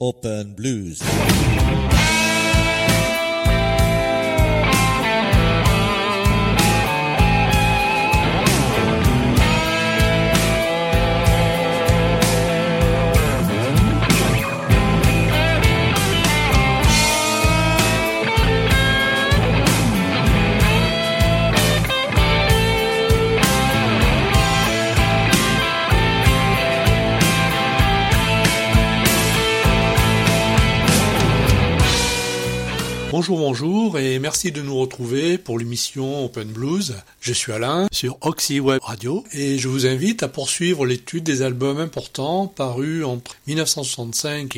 Open Blues. Bonjour et merci de nous retrouver pour l'émission Open Blues. Je suis Alain sur Oxy Web Radio et je vous invite à poursuivre l'étude des albums importants parus entre 1965 et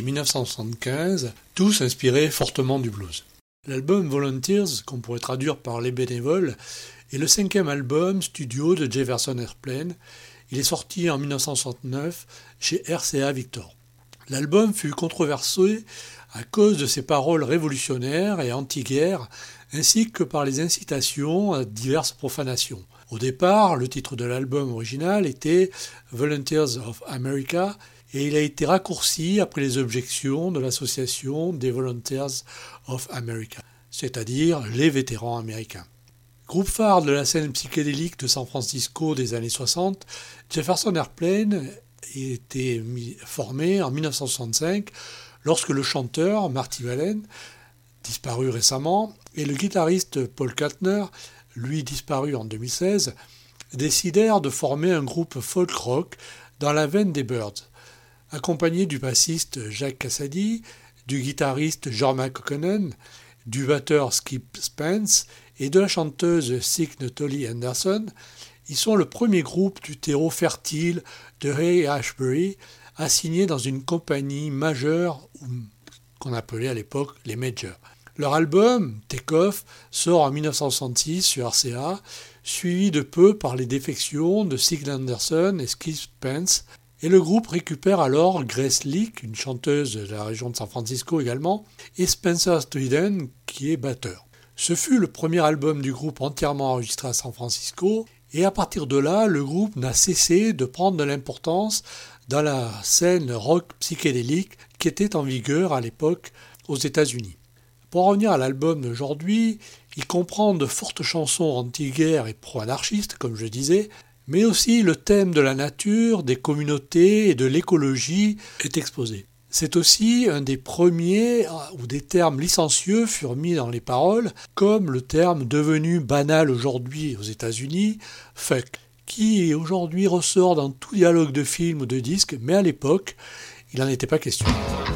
1975, tous inspirés fortement du blues. L'album Volunteers, qu'on pourrait traduire par Les Bénévoles, est le 5e album studio de Jefferson Airplane. Il est sorti en 1969 chez RCA Victor. L'album fut controversé à cause de ses paroles révolutionnaires et anti-guerre, ainsi que par les incitations à diverses profanations. Au départ, le titre de l'album original était Volunteers of America, et il a été raccourci après les objections de l'association des Volunteers of America, c'est-à-dire les vétérans américains. Groupe phare de la scène psychédélique de San Francisco des années 60, Jefferson Airplane était formé en 1965 lorsque le chanteur Marty Balin, disparu récemment, et le guitariste Paul Kantner, lui disparu en 2016, décidèrent de former un groupe folk-rock dans la veine des Byrds, accompagné du bassiste Jacques Cassady, du guitariste George McConnell, du batteur Skip Spence et de la chanteuse Signe Tolly Anderson. Ils sont le premier groupe du terreau fertile de Ray Ashbury, assigné dans une compagnie majeure, qu'on appelait à l'époque les Majors. Leur album, Take Off, sort en 1966 sur RCA, suivi de peu par les défections de Signe Anderson et Skip Spence, et le groupe récupère alors Grace Leak, une chanteuse de la région de San Francisco également, et Spencer Stuyden, qui est batteur. Ce fut le premier album du groupe entièrement enregistré à San Francisco, et à partir de là, le groupe n'a cessé de prendre de l'importance dans la scène rock psychédélique qui était en vigueur à l'époque aux États-Unis. Pour en revenir à l'album d'aujourd'hui, il comprend de fortes chansons anti-guerre et pro-anarchistes, comme je disais, mais aussi le thème de la nature, des communautés et de l'écologie est exposé. C'est aussi un des premiers où des termes licencieux furent mis dans les paroles, comme le terme devenu banal aujourd'hui aux États-Unis, fuck, qui aujourd'hui ressort dans tout dialogue de film ou de disque, mais à l'époque, il n'en était pas question.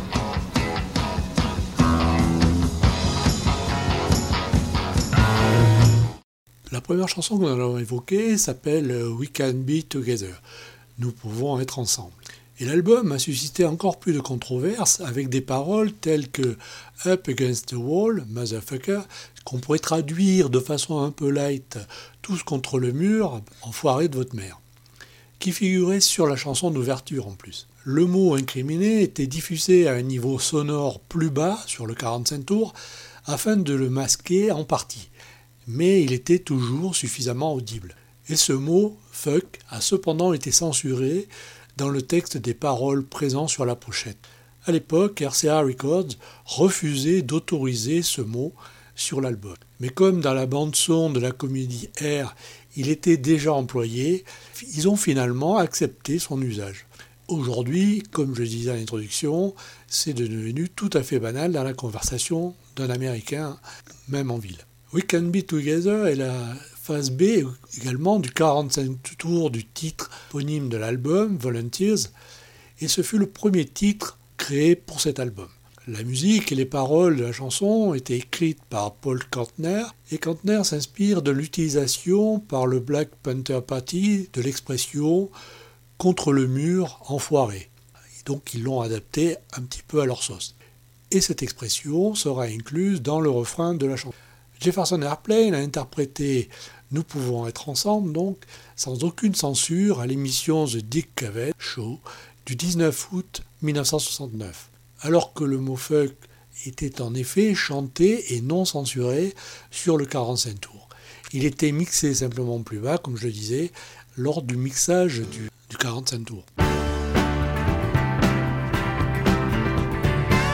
La première chanson que nous allons évoquer s'appelle « We Can Be Together », nous pouvons être ensemble. Et l'album a suscité encore plus de controverses avec des paroles telles que « Up Against the Wall, Motherfucker », qu'on pourrait traduire de façon un peu light « Tous contre le mur, enfoiré de votre mère », qui figurait sur la chanson d'ouverture en plus. Le mot incriminé était diffusé à un niveau sonore plus bas sur le 45 tours afin de le masquer en partie, mais il était toujours suffisamment audible. Et ce mot « fuck » a cependant été censuré dans le texte des paroles présents sur la pochette. À l'époque, RCA Records refusait d'autoriser ce mot sur l'album. Mais comme dans la bande-son de la comédie Air, il était déjà employé, ils ont finalement accepté son usage. Aujourd'hui, comme je disais à l'introduction, c'est devenu tout à fait banal dans la conversation d'un Américain, même en ville. We Can Be Together est la phase B également du 45 tours du titre éponyme de l'album, Volunteers, et ce fut le premier titre créé pour cet album. La musique et les paroles de la chanson étaient écrites par Paul Kantner, et Kantner s'inspire de l'utilisation par le Black Panther Party de l'expression « contre le mur, enfoiré ». Donc ils l'ont adapté un petit peu à leur sauce. Et cette expression sera incluse dans le refrain de la chanson. Jefferson Airplane a interprété « Nous pouvons être ensemble » donc, sans aucune censure à l'émission The Dick Cavett Show du 19 août 1969. Alors que le mot « fuck » était en effet chanté et non censuré sur le 45 tours. Il était mixé simplement plus bas, comme je le disais, lors du mixage du 45 tours.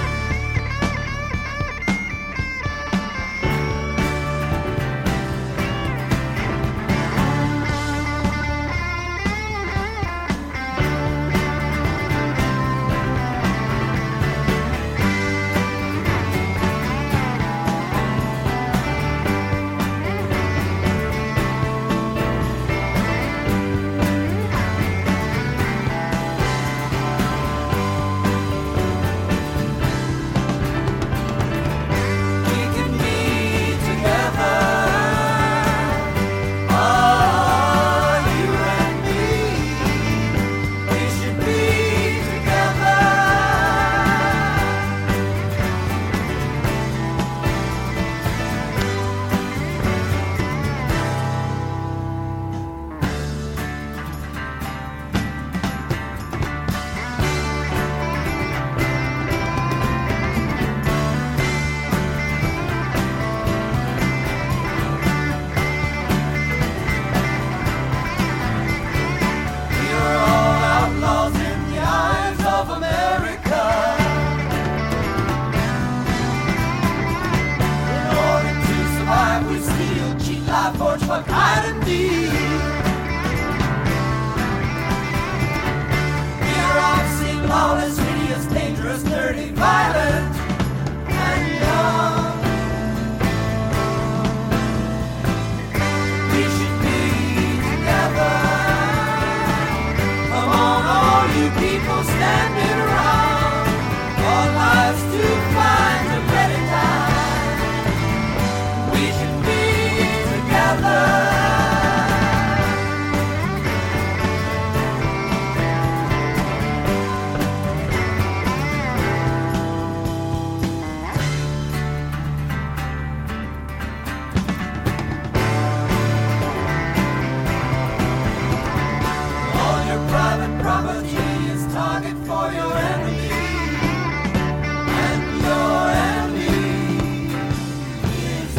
very violent and young. We should be together. Come on, all you people standing around, all lives to find a better time. We should be together. Private property is target for your enemy, and your enemy is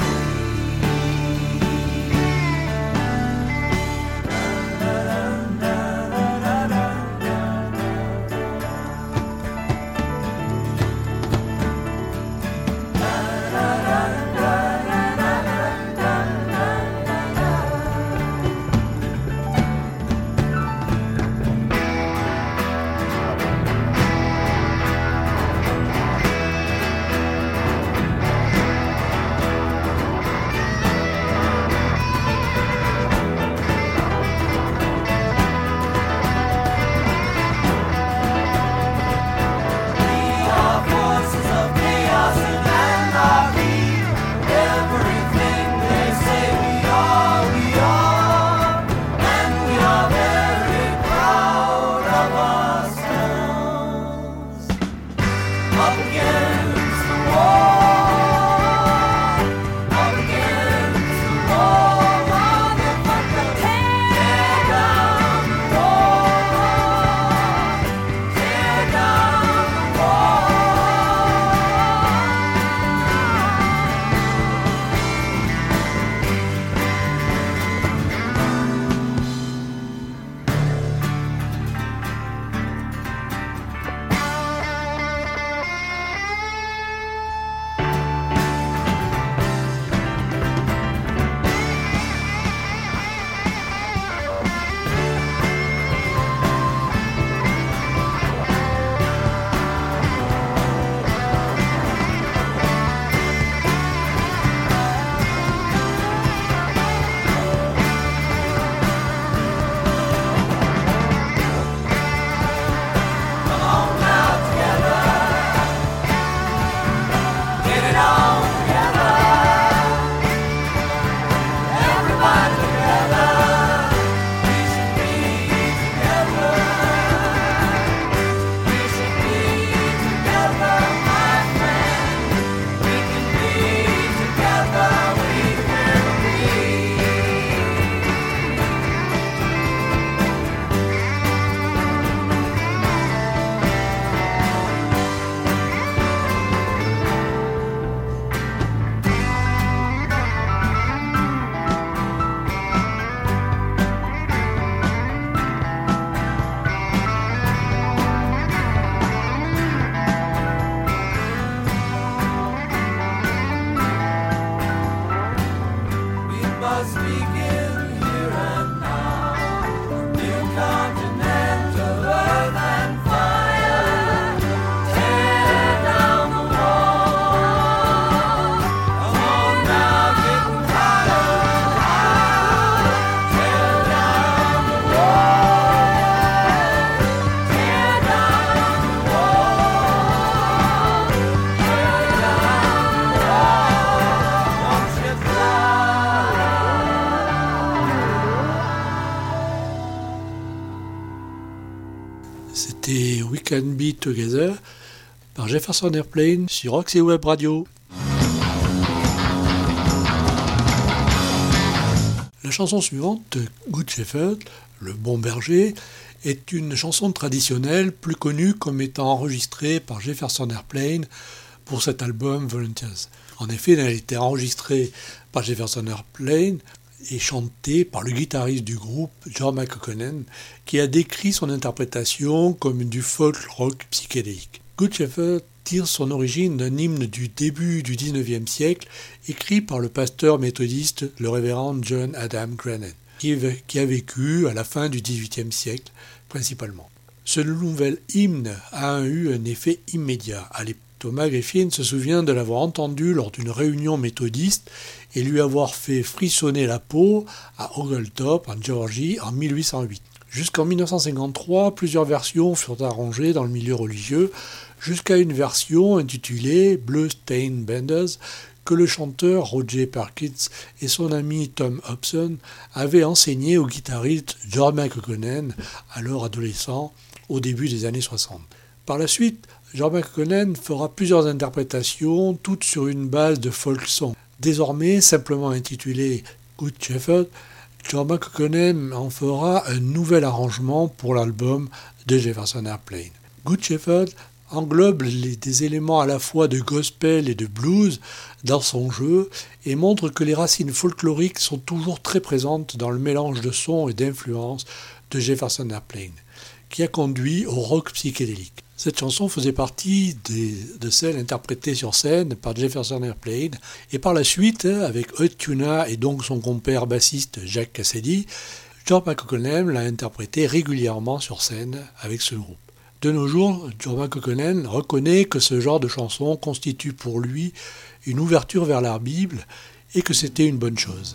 C'était We Can Be Together par Jefferson Airplane sur Roxy Web Radio. La chanson suivante, Good Shepherd, le bon berger, est une chanson traditionnelle plus connue comme étant enregistrée par Jefferson Airplane pour cet album Volunteers. En effet, elle a été enregistrée par Jefferson Airplane et chantée par le guitariste du groupe, John McConnell, qui a décrit son interprétation comme du folk rock psychédélique. Good Shepherd tire son origine d'un hymne du début du XIXe siècle, écrit par le pasteur méthodiste, le révérend John Adam Granett, qui a vécu à la fin du XVIIIe siècle principalement. Ce nouvel hymne a eu un effet immédiat. Thomas Griffin se souvient de l'avoir entendu lors d'une réunion méthodiste et lui avoir fait frissonner la peau à Oglethorpe, en Géorgie, en 1808. Jusqu'en 1953, plusieurs versions furent arrangées dans le milieu religieux, jusqu'à une version intitulée Bloodstained Banners que le chanteur Roger Perkins et son ami Tom Hobson avaient enseigné au guitariste George McConnell, alors adolescent, au début des années 60. Par la suite, George McConnell fera plusieurs interprétations, toutes sur une base de folk song. Désormais simplement intitulé Good Shepherd, George McConnell en fera un nouvel arrangement pour l'album de Jefferson Airplane. Good Shepherd englobe des éléments à la fois de gospel et de blues dans son jeu et montre que les racines folkloriques sont toujours très présentes dans le mélange de sons et d'influences de Jefferson Airplane, qui a conduit au rock psychédélique. Cette chanson faisait partie de celles interprétées sur scène par Jefferson Airplane et par la suite, avec Hut Tuna et donc son compère bassiste Jack Cassidy, George McConnell l'a interprétée régulièrement sur scène avec ce groupe. De nos jours, George McConnell reconnaît que ce genre de chanson constitue pour lui une ouverture vers la Bible et que c'était une bonne chose.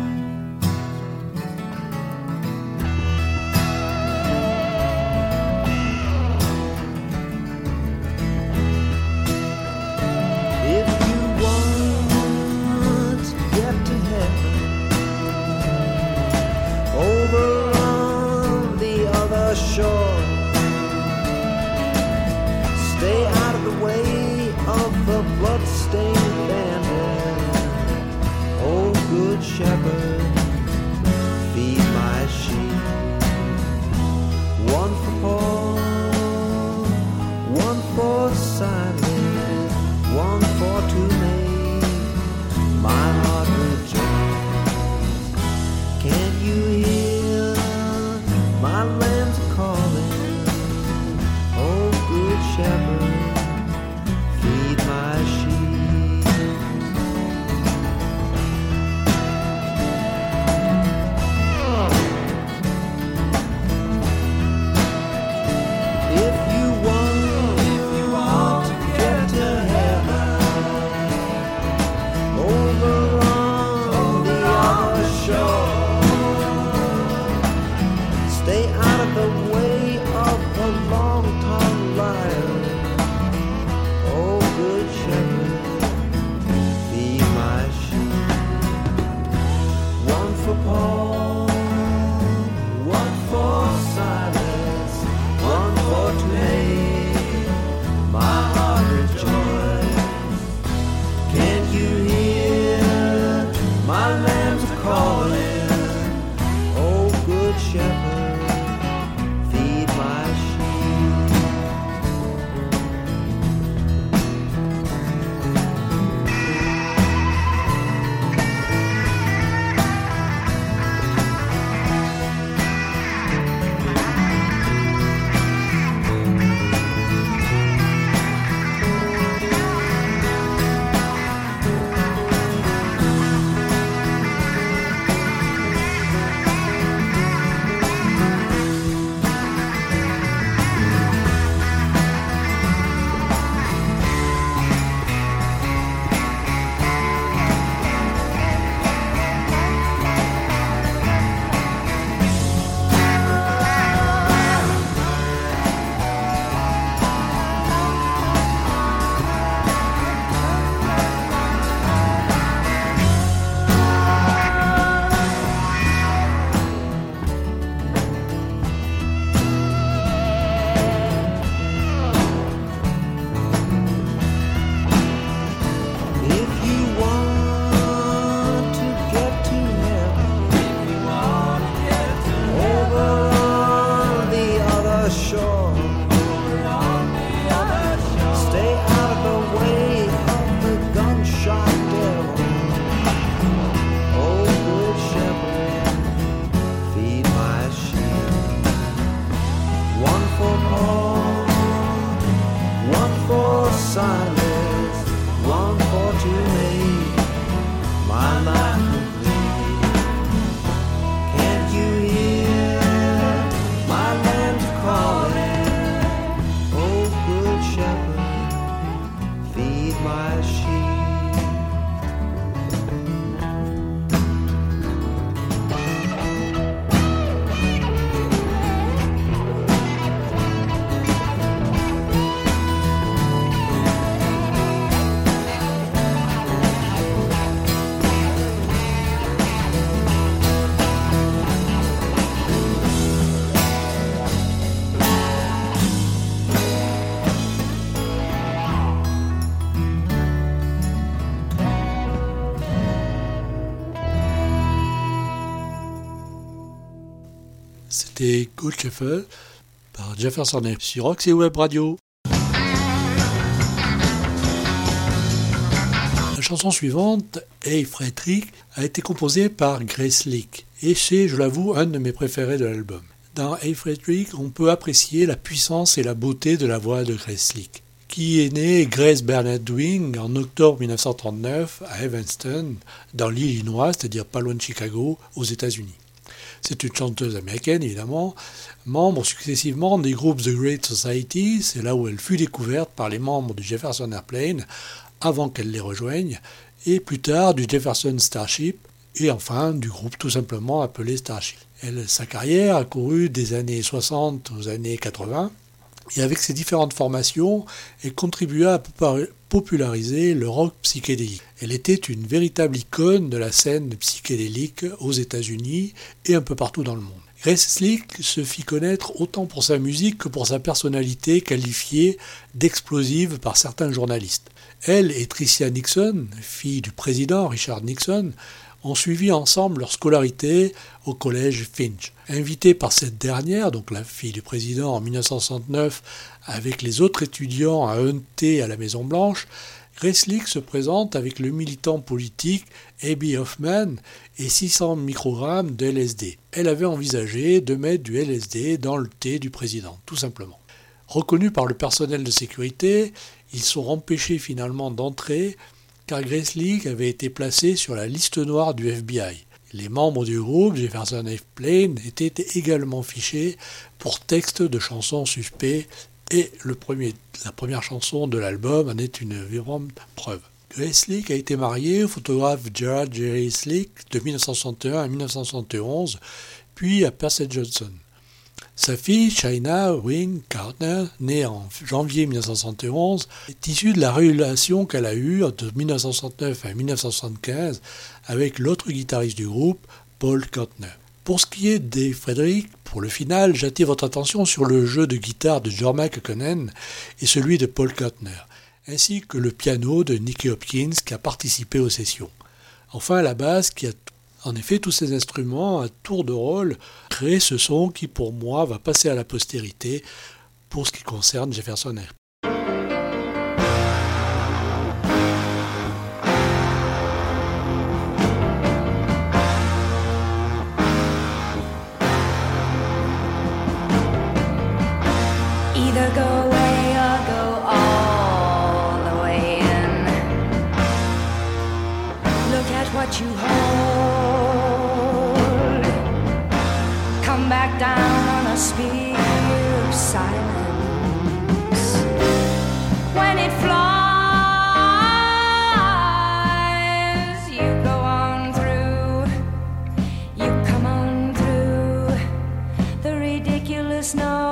Stay out of the way of the blood-stained bandit. Oh, good shepherd, feed my sheep. One for Paul, one for Simon, one for to make my heart rejoice. Can't you hear my lambs calling? Oh, good shepherd, feed my sheep. If you want to get to heaven, c'était Good Shuffle par Jefferson Airplane sur Roxy Web Radio. La chanson suivante, Hey Frederick, a été composée par Grace Slick et c'est, je l'avoue, un de mes préférés de l'album. Dans Hey Frederick, on peut apprécier la puissance et la beauté de la voix de Grace Slick, qui est née Grace Bernard Dwing en octobre 1939 à Evanston, dans l'Illinois, c'est-à-dire pas loin de Chicago, aux États-Unis. C'est une chanteuse américaine, évidemment, membre successivement des groupes The Great Society, c'est là où elle fut découverte par les membres du Jefferson Airplane, avant qu'elle les rejoigne, et plus tard du Jefferson Starship, et enfin du groupe tout simplement appelé Starship. Sa carrière a couru des années 60 aux années 80, et avec ses différentes formations, elle contribua à populariser le rock psychédélique. Elle était une véritable icône de la scène psychédélique aux États-Unis et un peu partout dans le monde. Grace Slick se fit connaître autant pour sa musique que pour sa personnalité qualifiée d'explosive par certains journalistes. Elle et Tricia Nixon, fille du président Richard Nixon, ont suivi ensemble leur scolarité au collège Finch. Invitée par cette dernière, donc la fille du président en 1969, avec les autres étudiants à un thé à la Maison-Blanche, Grace Slick se présente avec le militant politique Abbie Hoffman et 600 microgrammes de LSD. Elle avait envisagé de mettre du LSD dans le thé du président, tout simplement. Reconnus par le personnel de sécurité, ils sont empêchés finalement d'entrer car Grace Slick avait été placée sur la liste noire du FBI. Les membres du groupe Jefferson Airplane étaient également fichés pour textes de chansons suspects et la première chanson de l'album en est une vivante preuve. Grace Slick a été mariée au photographe Gerard Jerry Slick de 1961 à 1971, puis à Percy Johnson. Sa fille, Chynna Wing Gardner, née en janvier 1971, est issue de la relation qu'elle a eue entre 1969 et 1975 avec l'autre guitariste du groupe, Paul Kantner. Pour ce qui est des Frederick, pour le final, j'attire votre attention sur le jeu de guitare de Jorma Kekkonen et celui de Paul Kantner, ainsi que le piano de Nicky Hopkins qui a participé aux sessions. Enfin, la basse qui a en effet, tous ces instruments, à tour de rôle, créent ce son qui, pour moi, va passer à la postérité pour ce qui concerne Jefferson Airplane. Either go away or go all the way in. Look at what you hold. Come back down on a spear of silence. When it flies, you go on through. You come on through the ridiculous noise.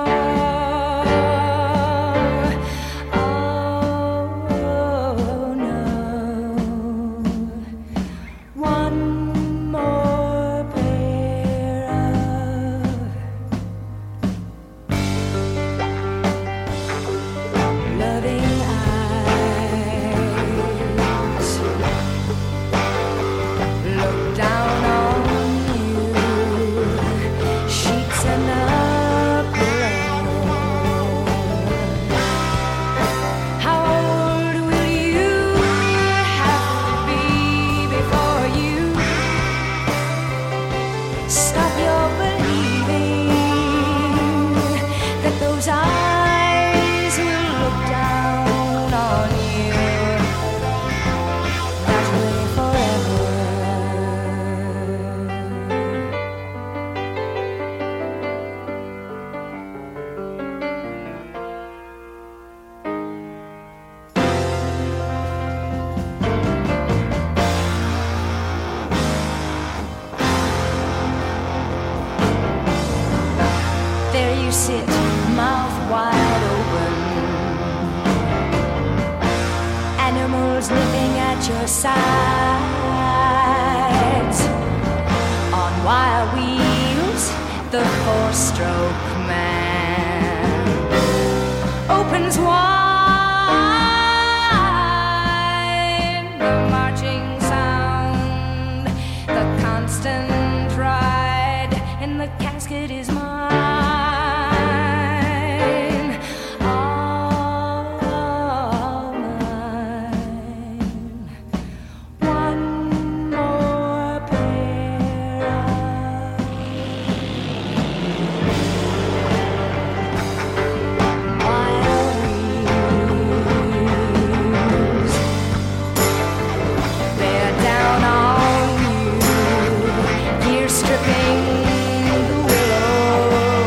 Sit, mouth wide open. Animals nipping at your sides. On wire wheels, the four-stroke man opens wide. The marching sound, the constant ride in the the casket is mine, all mine. One more pair of wild wheels bear down on you, gear stripping the willows.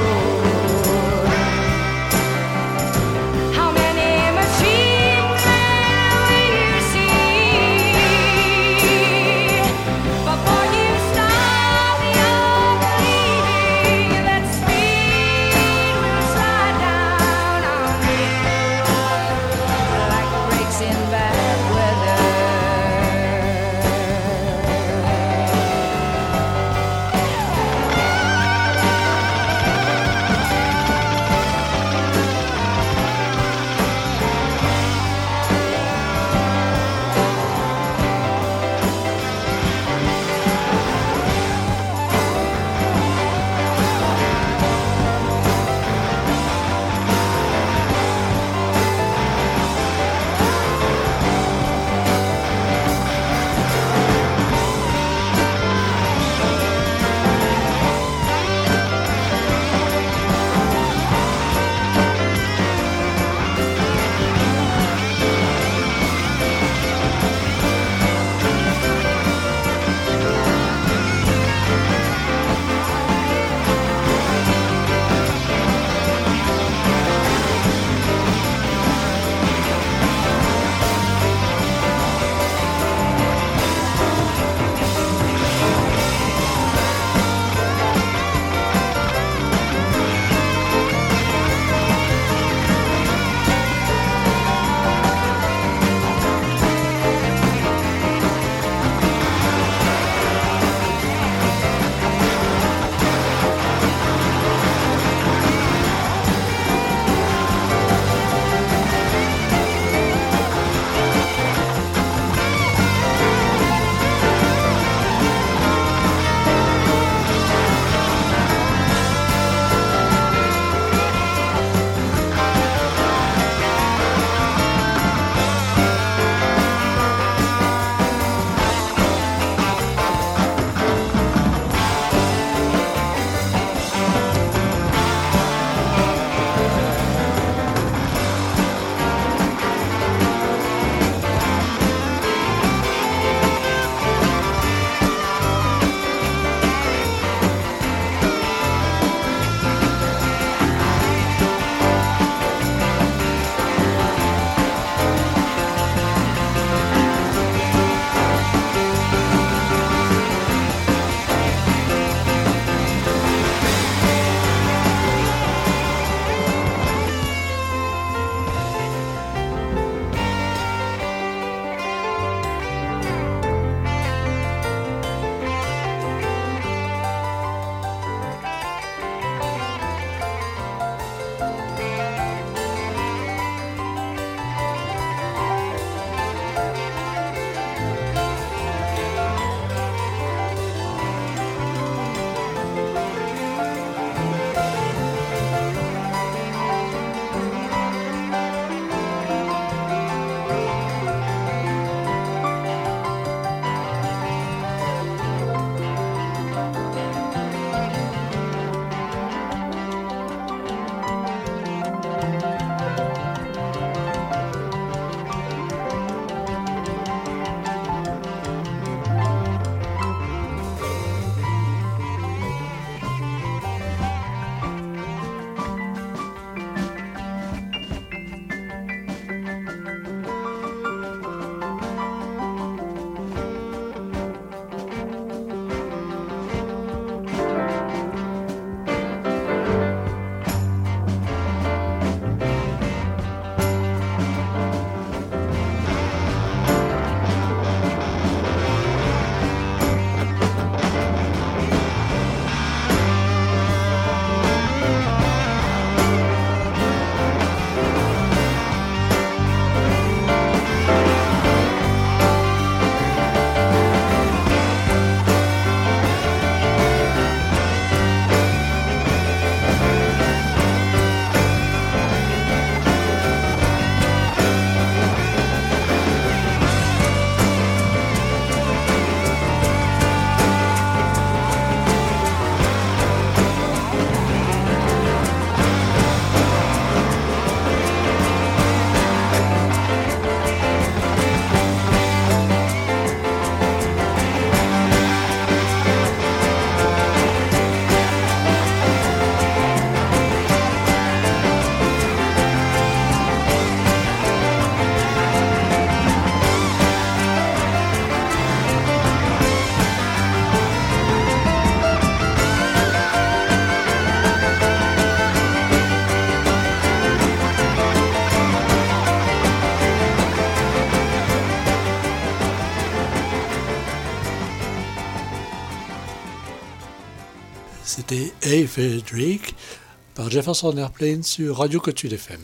C'était Hey Frederick par Jefferson Airplane sur Radio Côte Sud FM.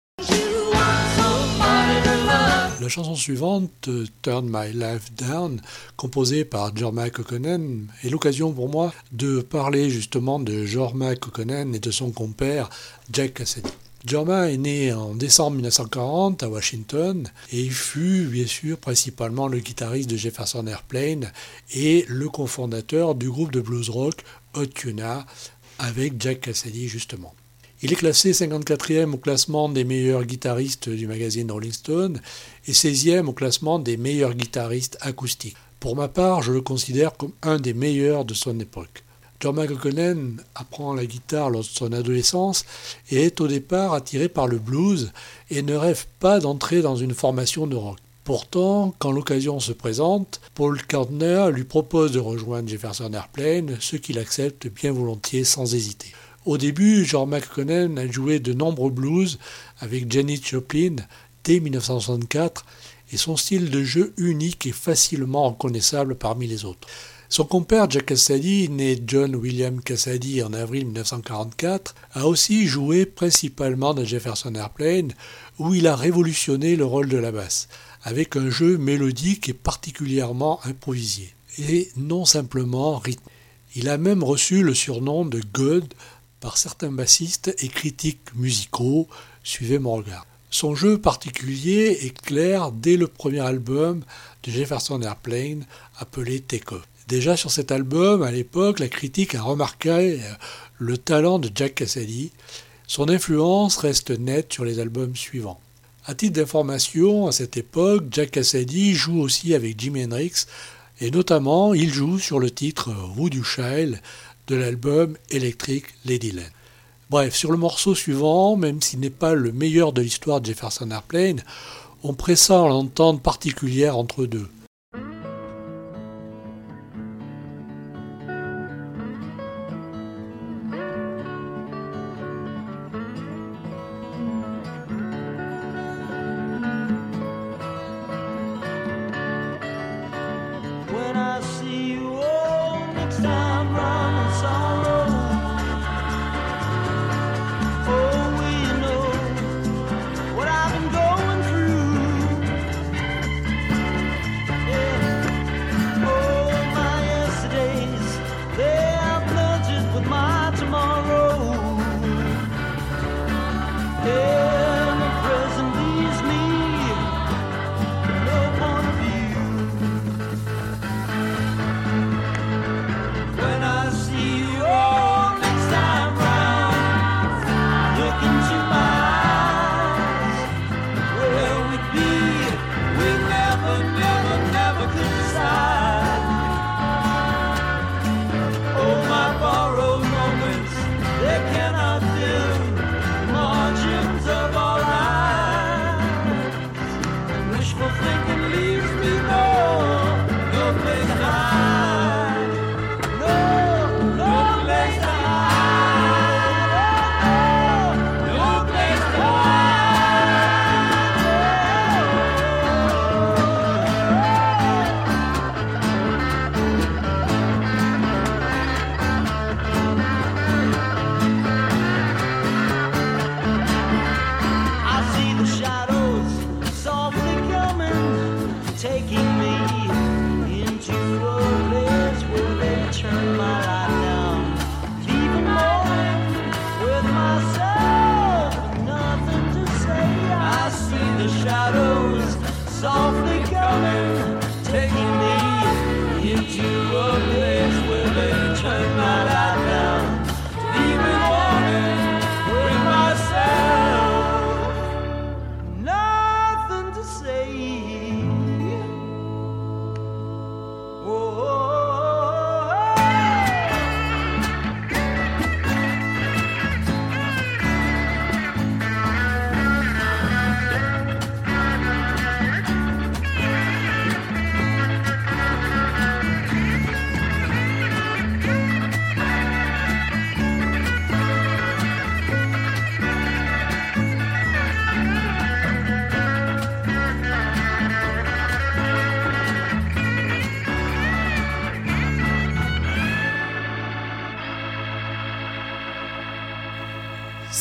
La chanson suivante, Turn My Life Down, composée par Jorma Kaukonen, est l'occasion pour moi de parler justement de Jorma Kaukonen et de son compère Jack Casady. Jorma est né en décembre 1940 à Washington et il fut bien sûr principalement le guitariste de Jefferson Airplane et le cofondateur du groupe de blues rock Hot Tuna avec Jack Casady justement. Il est classé 54e au classement des meilleurs guitaristes du magazine Rolling Stone et 16e au classement des meilleurs guitaristes acoustiques. Pour ma part, je le considère comme un des meilleurs de son époque. Jorma Kaukonen apprend la guitare lors de son adolescence et est au départ attiré par le blues et ne rêve pas d'entrer dans une formation de rock. Pourtant, quand l'occasion se présente, Paul Kantner lui propose de rejoindre Jefferson Airplane, ce qu'il accepte bien volontiers sans hésiter. Au début, Jorma Kaukonen a joué de nombreux blues avec Janis Joplin dès 1964 et son style de jeu unique et facilement reconnaissable parmi les autres. Son compère Jack Casady, né John William Casady en avril 1944, a aussi joué principalement dans Jefferson Airplane où il a révolutionné le rôle de la basse, avec un jeu mélodique et particulièrement improvisé, et non simplement rythmé. Il a même reçu le surnom de God par certains bassistes et critiques musicaux, suivez mon regard. Son jeu particulier est clair dès le premier album de Jefferson Airplane, appelé Take Off. Déjà sur cet album, à l'époque, la critique a remarqué le talent de Jack Casady. Son influence reste nette sur les albums suivants. À titre d'information, à cette époque, Jack Casady joue aussi avec Jimi Hendrix, et notamment, il joue sur le titre Voodoo Child de l'album Electric Ladyland. Bref, sur le morceau suivant, même s'il n'est pas le meilleur de l'histoire de Jefferson Airplane, on pressent l'entente particulière entre deux.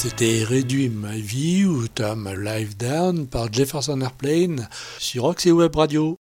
C'était Redo My View ou Turn My Life Down par Jefferson Airplane sur Roxy Web Radio.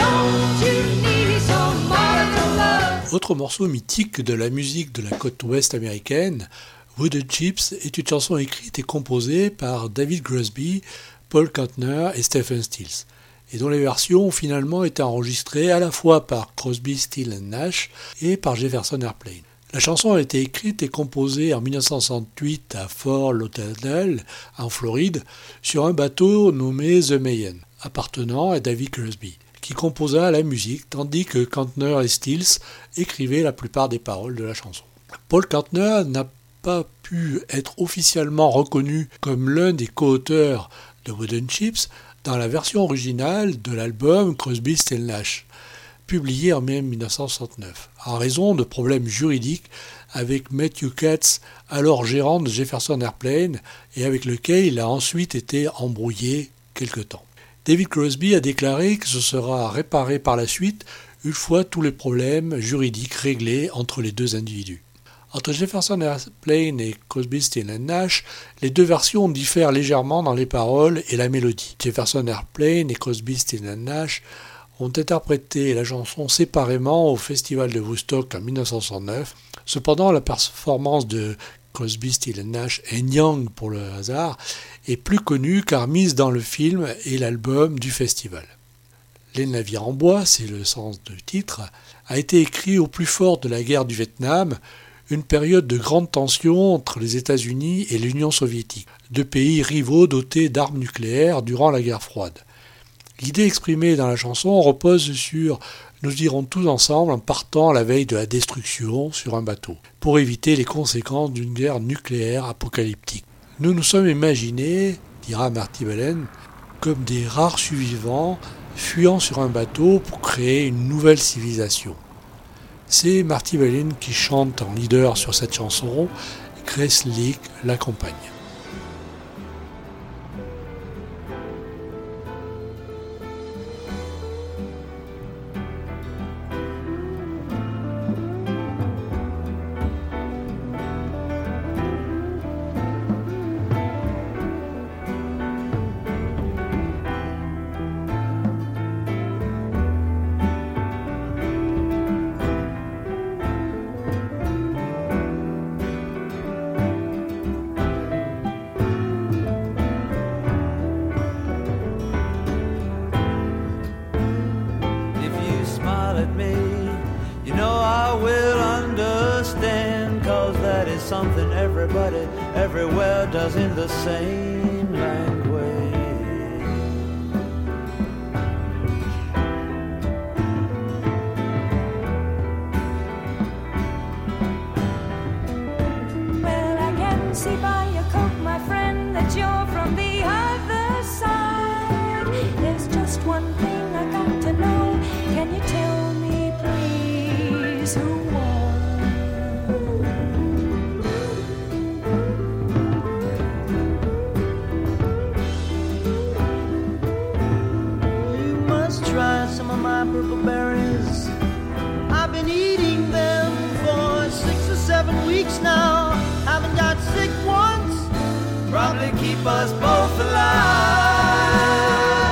Autre morceau mythique de la musique de la côte ouest américaine, Wooden Chips est une chanson écrite et composée par David Crosby, Paul Kantner et Stephen Stills, et dont les versions ont finalement été enregistrées à la fois par Crosby, Stills et Nash et par Jefferson Airplane. La chanson a été écrite et composée en 1968 à Fort Lauderdale, en Floride, sur un bateau nommé The Mayen, appartenant à David Crosby, qui composa la musique, tandis que Kantner et Stills écrivaient la plupart des paroles de la chanson. Paul Kantner n'a pas pu être officiellement reconnu comme l'un des co-auteurs de Wooden Chips dans la version originale de l'album Crosby, Stills Nash, publié en mai 1969, en raison de problèmes juridiques avec Matthew Katz, alors gérant de Jefferson Airplane, et avec lequel il a ensuite été embrouillé quelque temps. David Crosby a déclaré que ce sera réparé par la suite, une fois tous les problèmes juridiques réglés entre les deux individus. Entre Jefferson Airplane et Crosby, Stills et Nash, les deux versions diffèrent légèrement dans les paroles et la mélodie. Jefferson Airplane et Crosby, Stills et Nash ont interprété la chanson séparément au Festival de Woodstock en 1969. Cependant, la performance de Crosby, Stills et Nash et Young pour le hasard est plus connue car mise dans le film et l'album du festival. Les navires en bois, c'est le sens du titre, a été écrit au plus fort de la guerre du Vietnam, une période de grande tension entre les États-Unis et l'Union soviétique, deux pays rivaux dotés d'armes nucléaires durant la guerre froide. L'idée exprimée dans la chanson repose sur « Nous irons tous ensemble en partant à la veille de la destruction sur un bateau, pour éviter les conséquences d'une guerre nucléaire apocalyptique. Nous nous sommes imaginés, dira Marty Balin, comme des rares survivants fuyant sur un bateau pour créer une nouvelle civilisation. » C'est Marty Balin qui chante en leader sur cette chanson, Grace Leak l'accompagne. Something everybody everywhere does in the same language. Well, I can see by your coat, my friend, that you're from the other side. There's just one thing I got to know. Can you tell me, please, who won? Try some of my purple berries. I've been eating them for 6 or 7 weeks now. Haven't got sick once. Probably keep us both alive.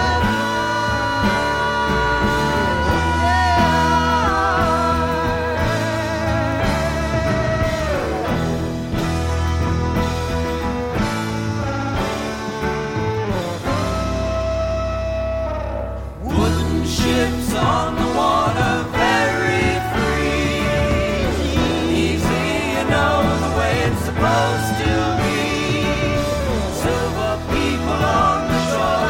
Ships on the water, very free. Easy, you know the way it's supposed to be. Silver people on the shore.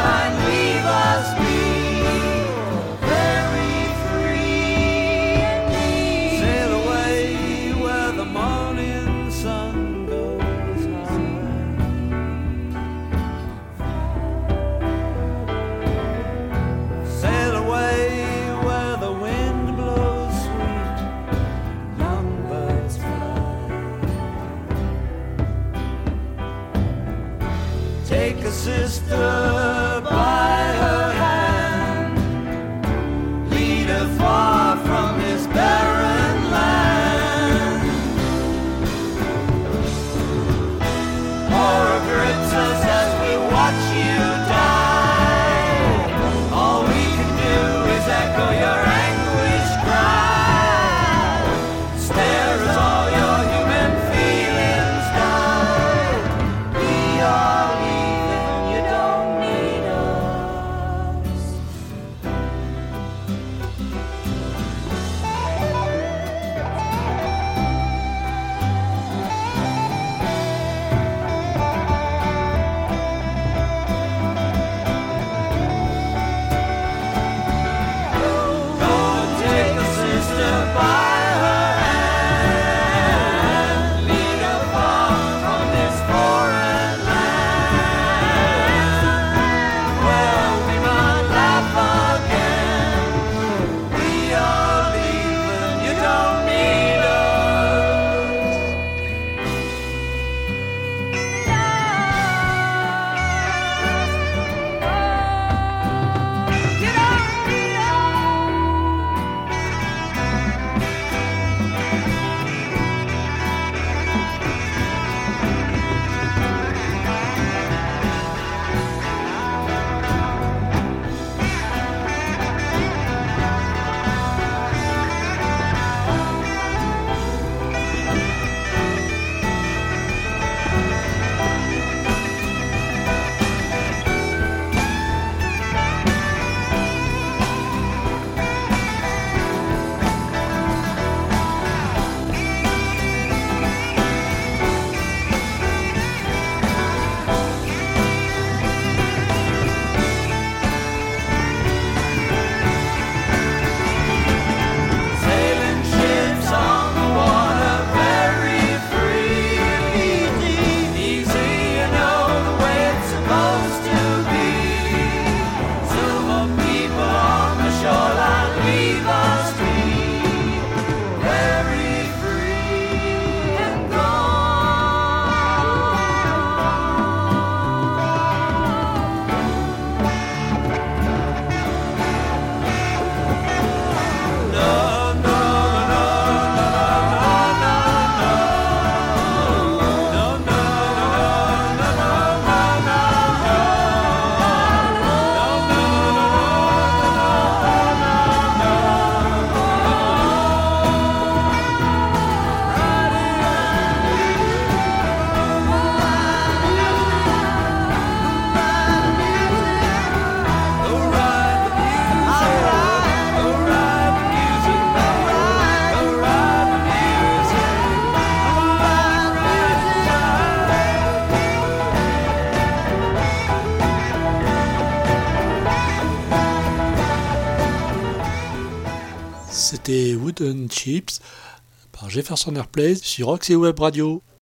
c'était Wooden Chips par Jefferson Airplane sur Roxy Web Radio.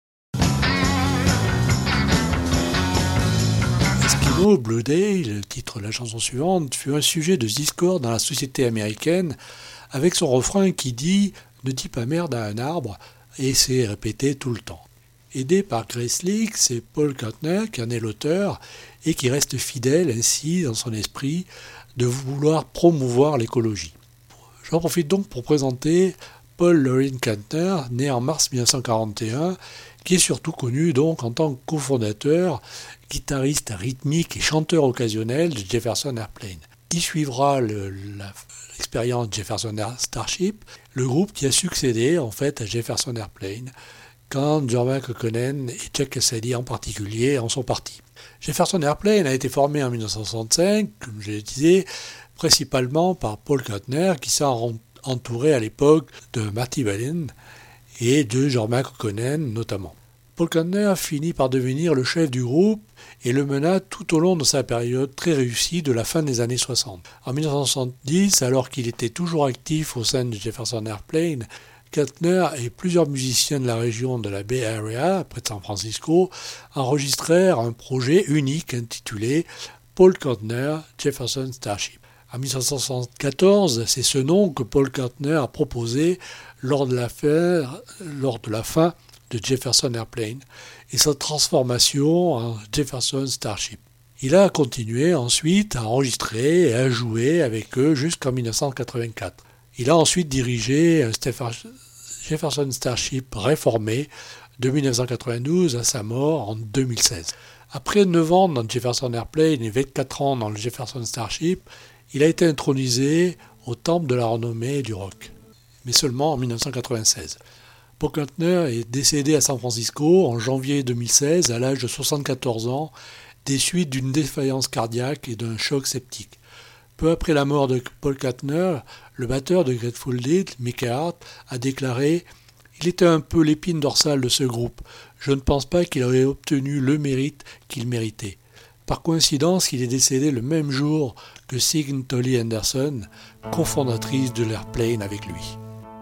Eskimo Blue Day, le titre de la chanson suivante, fut un sujet de discorde dans la société américaine avec son refrain qui dit « Ne dis pas merde à un arbre » et c'est répété tout le temps. Aidé par Grace Leak, c'est Paul Kantner qui en est l'auteur et qui reste fidèle ainsi dans son esprit de vouloir promouvoir l'écologie. J'en profite donc pour présenter Paul Lorin Kantner, né en mars 1941, qui est surtout connu donc en tant que cofondateur, guitariste rythmique et chanteur occasionnel de Jefferson Airplane. Il suivra l'expérience Jefferson Starship, le groupe qui a succédé en fait à Jefferson Airplane, quand Jorma Kaukonen et Chuck Cassidy en particulier en sont partis. Jefferson Airplane a été formé en 1965, comme je le disais, principalement par Paul Kantner, qui s'est entouré à l'époque de Marty Balin et de Jorma Kaukonen notamment. Paul Kantner finit par devenir le chef du groupe et le mena tout au long de sa période très réussie de la fin des années 60. En 1970, alors qu'il était toujours actif au sein de Jefferson Airplane, Kantner et plusieurs musiciens de la région de la Bay Area, près de San Francisco, enregistrèrent un projet unique intitulé Paul Kantner Jefferson Starship. En 1974, c'est ce nom que Paul Kantner a proposé lors de la fin de Jefferson Airplane et sa transformation en Jefferson Starship. Il a continué ensuite à enregistrer et à jouer avec eux jusqu'en 1984. Il a ensuite dirigé un Jefferson Starship réformé de 1992 à sa mort en 2016. Après 9 ans dans Jefferson Airplane et 24 ans dans le Jefferson Starship, il a été intronisé au temple de la renommée du rock, mais seulement en 1996. Paul Kantner est décédé à San Francisco en janvier 2016 à l'âge de 74 ans des suites d'une défaillance cardiaque et d'un choc septique. Peu après la mort de Paul Kantner, le batteur de Grateful Dead, Mickey Hart, a déclaré « Il était un peu l'épine dorsale de ce groupe. Je ne pense pas qu'il aurait obtenu le mérite qu'il méritait. » Par coïncidence, il est décédé le même jour que Signe Tolly Anderson, cofondatrice de l'Airplane avec lui.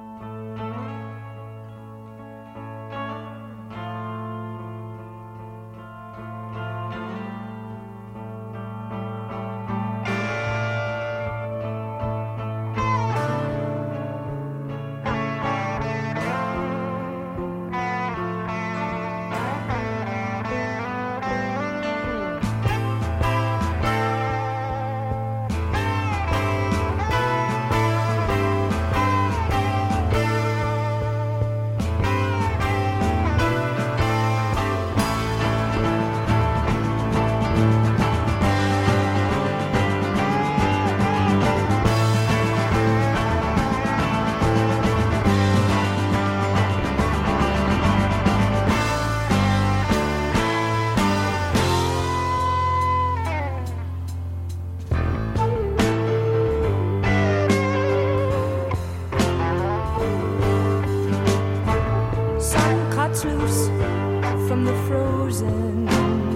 Loose from the frozen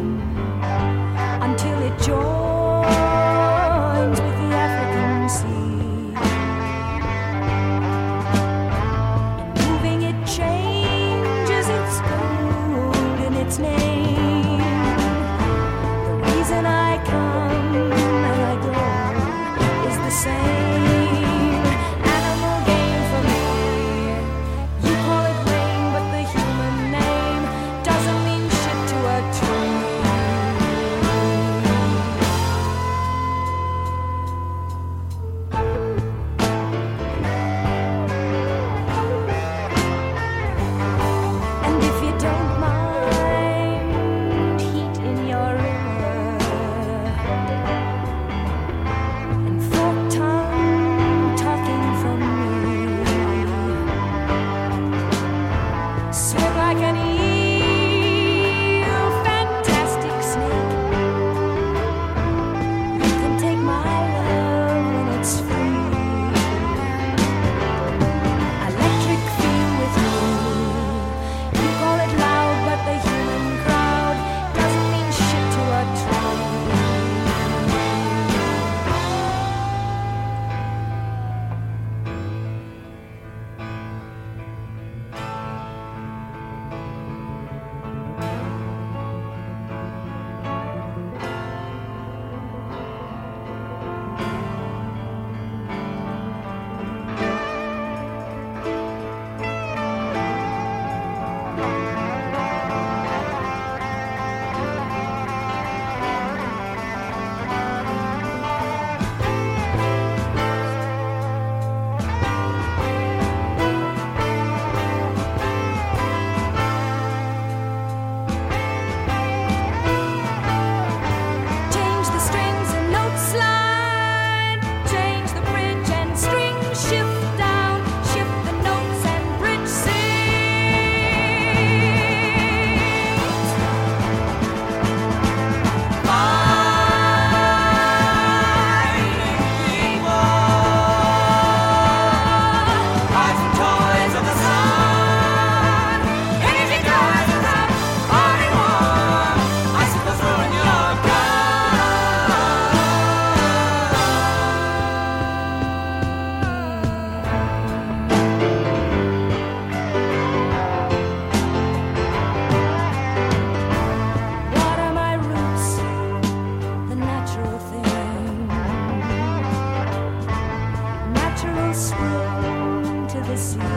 until it joins with the African sea. In moving it changes its code and its name. The reason I come and I go is the same. Animal game for me. You call it rain, but the human name doesn't mean shit to a tree. And if you don't mind heat in your river and forked tongue swim to the sea.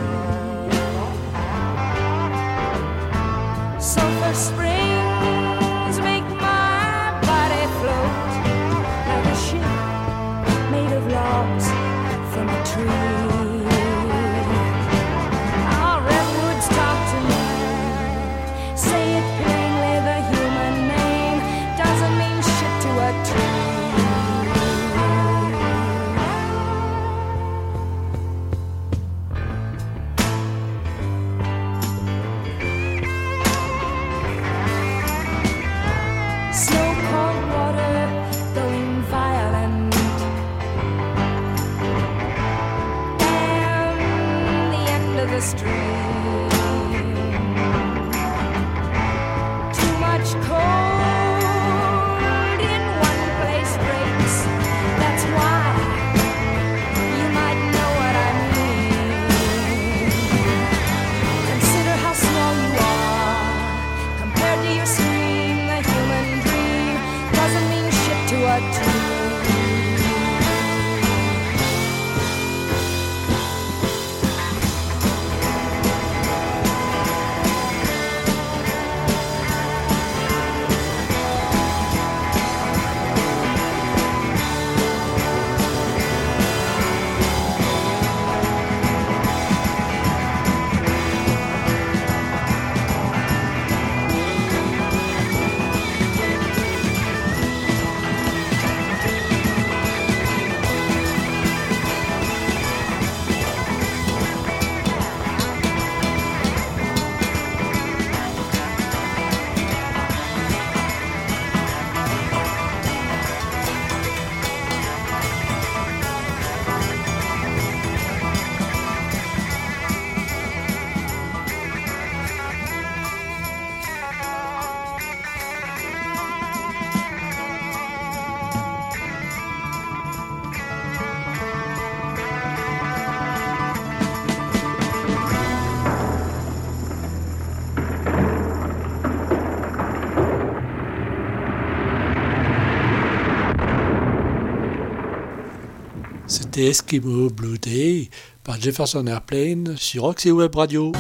Sulfur springs make my body float like a ship made of logs from a tree. Our redwoods talk tonight, say it plainly, the human name doesn't mean shit to a tree. C'était Eskimo Blue Day par Jefferson Airplane sur Roxy Web Radio.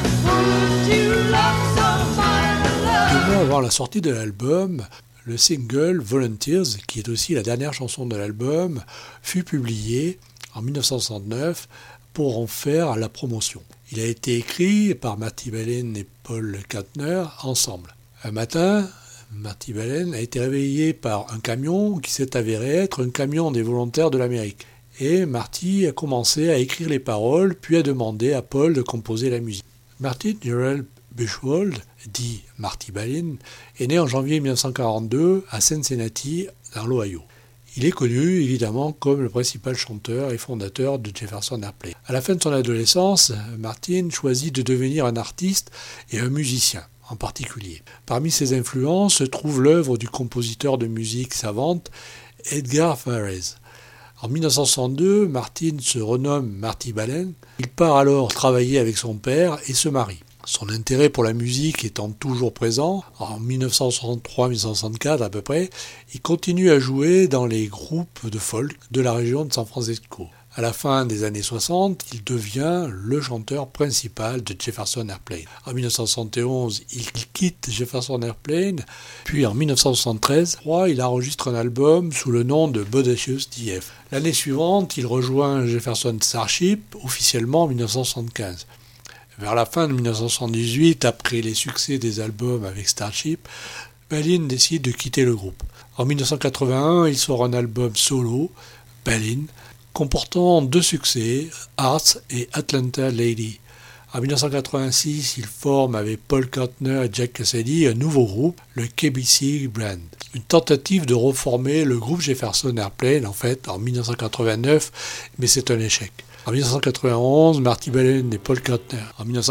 2 mois avant la sortie de l'album, le single Volunteers, qui est aussi la dernière chanson de l'album, fut publié en 1969 pour en faire la promotion. Il a été écrit par Marty Balin et Paul Kantner ensemble. Un matin, Marty Balin a été réveillé par un camion qui s'est avéré être un camion des volontaires de l'Amérique. Et Marty a commencé à écrire les paroles, puis a demandé à Paul de composer la musique. Marty Gerald Buchwald, dit Marty Balin, est né en janvier 1942 à Cincinnati, dans l'Ohio. Il est connu évidemment comme le principal chanteur et fondateur de Jefferson Airplane. À la fin de son adolescence, Martin choisit de devenir un artiste et un musicien en particulier. Parmi ses influences se trouve l'œuvre du compositeur de musique savante Edgar Varèse. En 1962, Martin se renomme Marty Balin. Il part alors travailler avec son père et se marie. Son intérêt pour la musique étant toujours présent, en 1963-1964 à peu près, il continue à jouer dans les groupes de folk de la région de San Francisco. À la fin des années 60, il devient le chanteur principal de Jefferson Airplane. En 1971, il quitte Jefferson Airplane, puis en 1973, il enregistre un album sous le nom de Bodacious DF. L'année suivante, il rejoint Jefferson Starship, officiellement en 1975. Vers la fin de 1978, après les succès des albums avec Starship, Balin décide de quitter le groupe. En 1981, il sort un album solo, Balin, comportant 2 succès, Hearts et Atlanta Lady. En 1986, il forme avec Paul Kantner et Jack Cassidy un nouveau groupe, le KBC Brand. Une tentative de reformer le groupe Jefferson Airplane en 1989, mais c'est un échec. En 1991, Marty Balin et Paul Kantner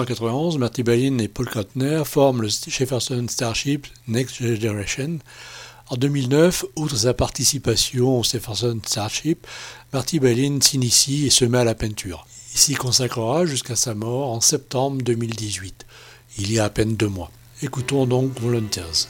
forment le Jefferson Starship Next Generation. En 2009, outre sa participation au Jefferson Starship, Marty Balin s'initie et se met à la peinture. Il s'y consacrera jusqu'à sa mort en septembre 2018, il y a à peine 2 mois. Écoutons donc Volunteers.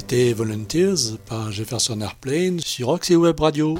C'était Volunteers par Jefferson Airplane sur Roxy Web Radio.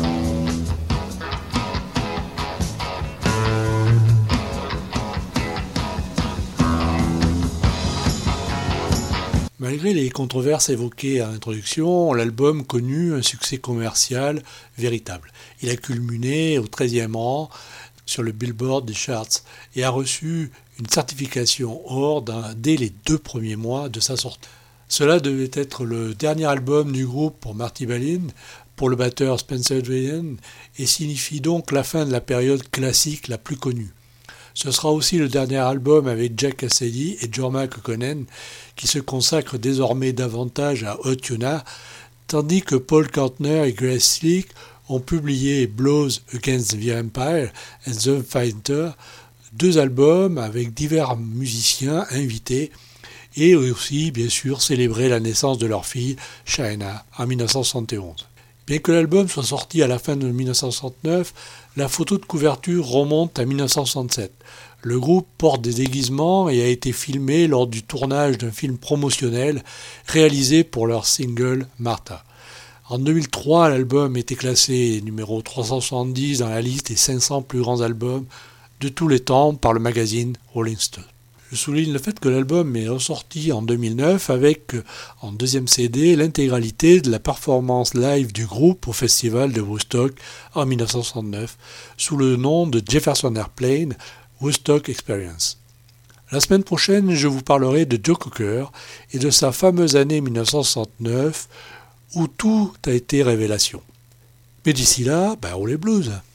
Malgré les controverses évoquées à l'introduction, l'album connut un succès commercial véritable. Il a culminé au 13e rang sur le Billboard des charts et a reçu une certification or dès les 2 premiers mois de sa sortie. Cela devait être le dernier album du groupe pour Marty Balin, pour le batteur Spencer Dwayne, et signifie donc la fin de la période classique la plus connue. Ce sera aussi le dernier album avec Jack Cassidy et Jorma Kaukonen, qui se consacrent désormais davantage à Hot Tuna, tandis que Paul Kantner et Grace Slick ont publié Blows Against the Empire et The Fighter, 2 albums avec divers musiciens invités, et aussi, bien sûr, célébrer la naissance de leur fille, Shaina, en 1971. Bien que l'album soit sorti à la fin de 1969, la photo de couverture remonte à 1967. Le groupe porte des déguisements et a été filmé lors du tournage d'un film promotionnel réalisé pour leur single Martha. En 2003, l'album était classé numéro 370 dans la liste des 500 plus grands albums de tous les temps par le magazine Rolling Stone. Je souligne le fait que l'album est ressorti en 2009 avec, en 2e CD, l'intégralité de la performance live du groupe au festival de Woodstock en 1969, sous le nom de Jefferson Airplane Woodstock Experience. La semaine prochaine, je vous parlerai de Joe Cocker et de sa fameuse année 1969 où tout a été révélation. Mais d'ici là, roulez blues.